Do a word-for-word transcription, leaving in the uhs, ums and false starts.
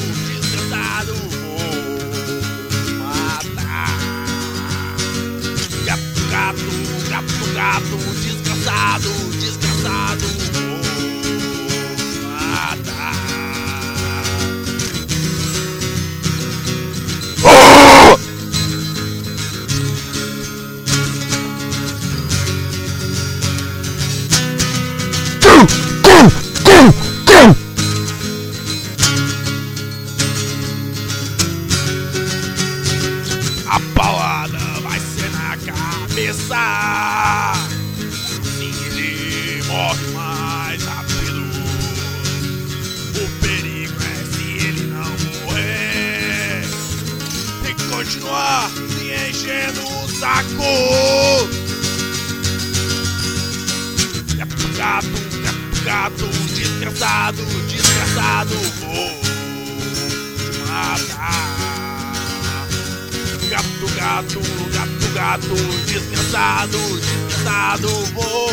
desgraçado, vou matar. Gato, gato, gato, gato, desgraçado, desgraçado, vou matar. A paulada vai ser na cabeça. Assim ele morre mais rápido. O perigo é se ele não morrer e continuar me enchendo o saco. Gato, gato, gato, gato, desgraçado, desgraçado, vou te matar. Gato, gato, gato, gato, desgraçado, desgraçado, vou